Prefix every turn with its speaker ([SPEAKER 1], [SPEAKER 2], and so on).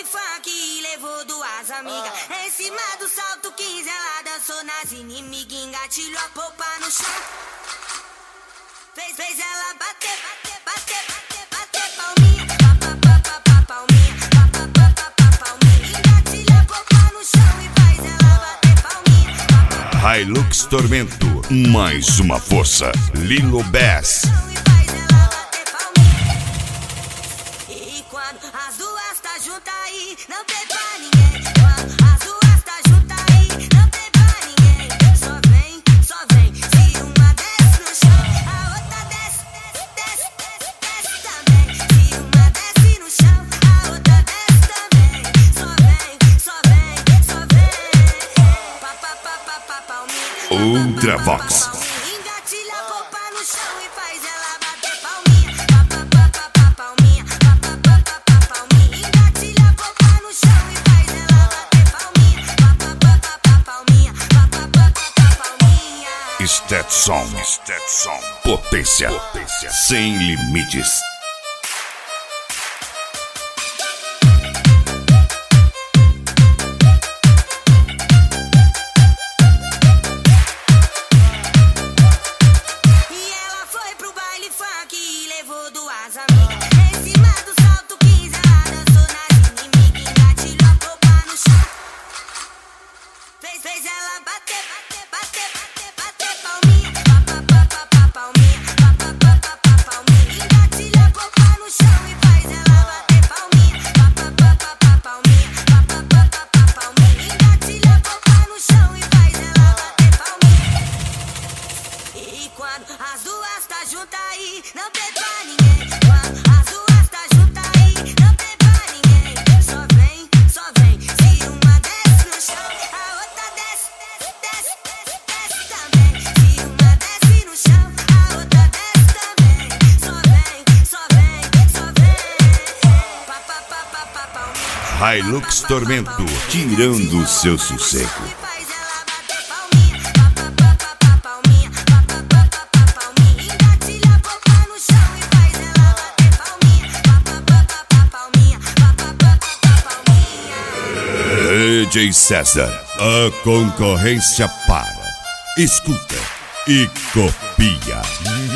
[SPEAKER 1] funk e levou duas amigas. Em cima do salto 15 ela dançou nas inimigas, engatilhou a polpa no chão. Fez ela bater, bater, bater, bater, bater palminha. Palminha, palminha. Engatilhou a polpa no chão e faz ela bater palminha.
[SPEAKER 2] Hilux Tormento, mais uma força. Lilo Bass.
[SPEAKER 1] As duas tá juntas aí, não tem pra ninguém. As duas tá juntas aí, não tem pra ninguém. Só vem, se uma desce no chão, a outra desce, desce, desce, desce também. Se uma desce no chão, a outra desce também. Só vem, só vem. Pa, palminha.
[SPEAKER 2] Ultravox.
[SPEAKER 1] Engatilha a polpa no chão e faz ela bater palminha. Palminha.
[SPEAKER 2] Stetson, potência sem limites.
[SPEAKER 1] E ela foi pro baile funk e levou duas amigas. Em cima do salto 15 ela dançou nas inimigas, engatilhou a polpa no chão. Fez ela bater, bater, bater, bater, bater palminha. Palminha. Engatilhou a polpa no chão e faz ela bater palminha. Palminha. Engatilhou a polpa no chão e faz ela bater palminha. E quando as duas tá juntas aí, não tem pra ninguém. As duas tá juntas aí, não tem pra ninguém. Só vem, se uma desce no chão, a outra desce, desce, desce, desce também. Se uma desce no chão, a outra desce também. Só vem. Palminha.
[SPEAKER 2] Hilux Tormento, tirando o seu sossego.
[SPEAKER 1] Faz ela bater palminha. Palminha. Engatilha a polpa no chão e faz ela bater palminha. Palminha.
[SPEAKER 2] DJ César, a concorrência para. Escuta e copia.